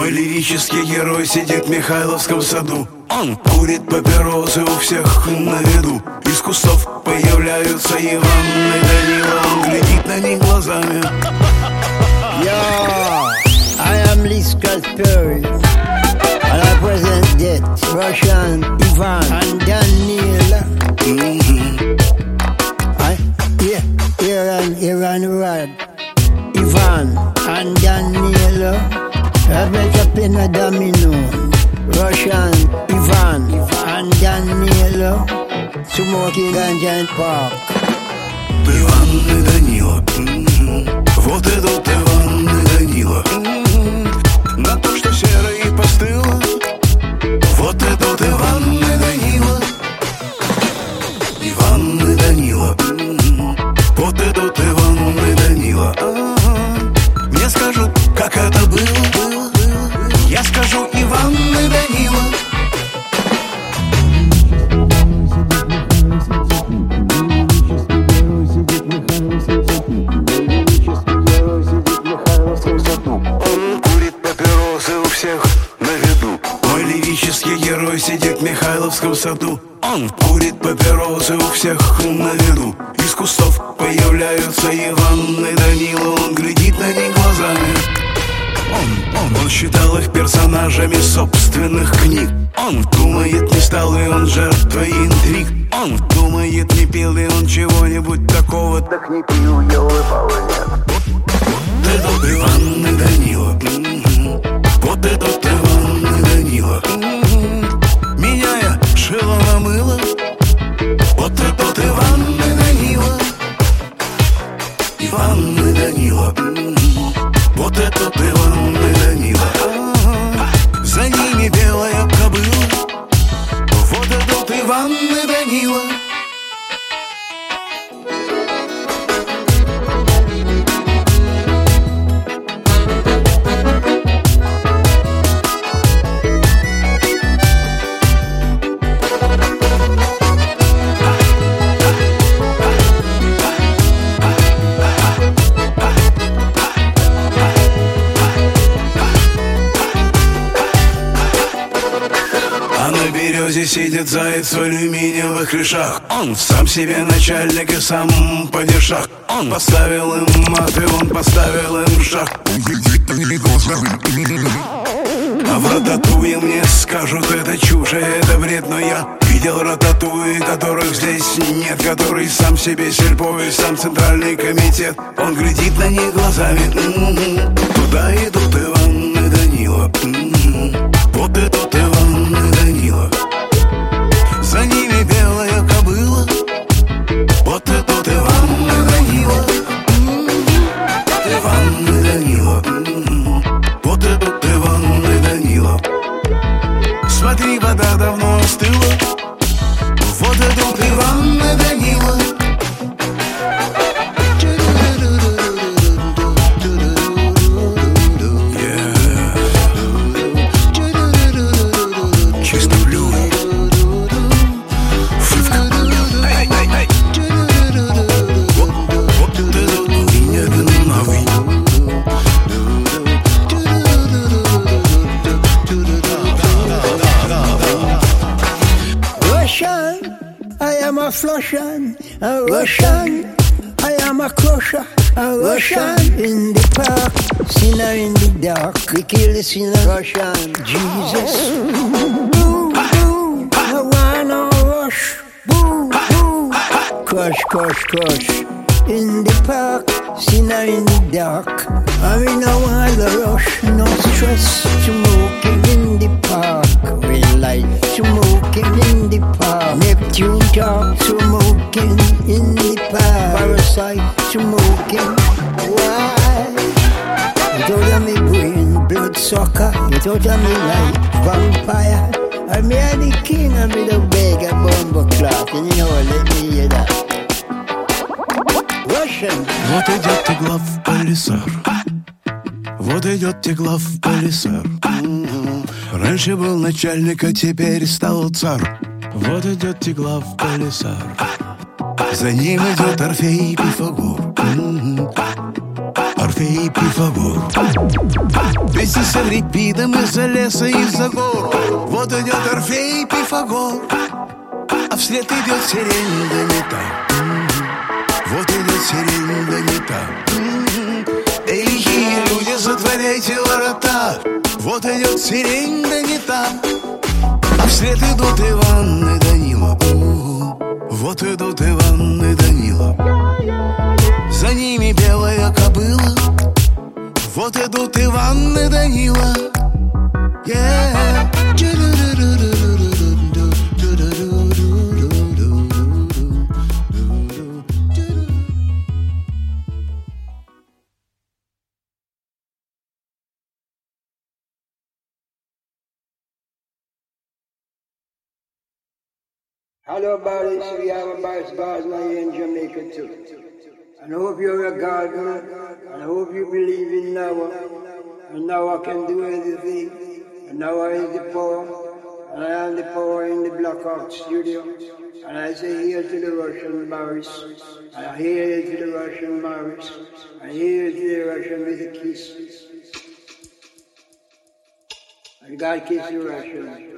Мой лирический герой сидит в Михайловском саду. Он курит папиросы у всех на виду. Из кустов появляются Иван и Данила. Он глядит на них глазами. Yo, I am Lee Scalperi, and I present that Russian Ivan and Daniel. Iran Rad, Ivan and Daniel. I make up in a domino. Russian Ivan and Daniel. Smoking ganja in park. Иван и Данила. Вот идут Иван и Данила. На то, что серо и постыло. Вот идут Иван и Данила. Иван и Данила. Вот идут Иван и Данила. Мне скажут, как это было. Я скажу, Иван и Данила. Герой сидит в Михайловском саду. Он курит папиросы у всех на виду. Из кустов появляются Иван и Данила. Он глядит на них глазами. Он считал их персонажами собственных книг. Он думает, не стал и он жертвой интриг. Он думает, не пил и он чего-нибудь такого. Так не пил, ел и пал, нет. Вот этот Иван и Данила. Вот этот Иван и Данила. Меняя шило на мыло. Вот этот Иван и Данила. Иван и Данила. Вот этот Иван и Данила. За ними белая кобыла. Вот этот Иван и Данила. Сидит заяц в алюминиевых решах. Он сам себе начальник и сам падишах. Он поставил им мат и он поставил им шаг. А в рататуе мне скажут, это чушь, это бред. Но я видел рататуи, которых здесь нет. Который сам себе сельпо и сам центральный комитет. Он глядит на них глазами. Туда идут Иван и Данила. Вот идут Иван и Данила. За ними белая кобыла. Вот этот Иван и Данила. Иван и Данила. Вот этот Иван и Данила. Смотри, вода давно остыла. Вот этот Иван и Данила. Russian, a Russian, I am a crusher, a Russian in the park, sinner in the dark, we kill the sinner, Russian, Jesus. Boo, boo, I wanna rush, boo, boo, crush, crush, crush, in the park, sinner in the dark, I mean I wanna rush, no stress, smoking in the park, real life, smoking in the park, Neptune talk, smoking in the park, parasite, smoking, why? Get out of me brain, bloodsucker, get out of me life, vampire, I'm here the king, I'm the beg a bumble clock, and you know what, let me hear that. Russian. Вот идет Теглав-Палисар. Вот идет Теглав-Палисар. Раньше был начальник, а теперь стал царь. Вот идет Теглав-Палисар. За ним идет Орфей и Пифагор. Орфей и Пифагор. Вместе с Еврипидом из-за леса, из-за гор. Вот идет Орфей и Пифагор, а вслед идет сирень, да не та. Вот идет сирень, да не та. Эй, лихие люди, затворяйте ворота. Вот идет сирень, да не та. А вслед идут Иван и Данила. Вот идут Иван и Данила. За ними белая кобыла. Вот идут Иван и Данила. Yeah. Hello, Barris. We have a Barris Gardner here in Jamaica too. And I hope you're a gardener. And I hope you believe in Noah. And Noah can do anything. And Noah is the power. And I am the power in the Black Hawk studio. And I say here to the Russian Barris. And I here to the Russian Barris. And here to the Russian with a kiss. And God kiss you, Russian.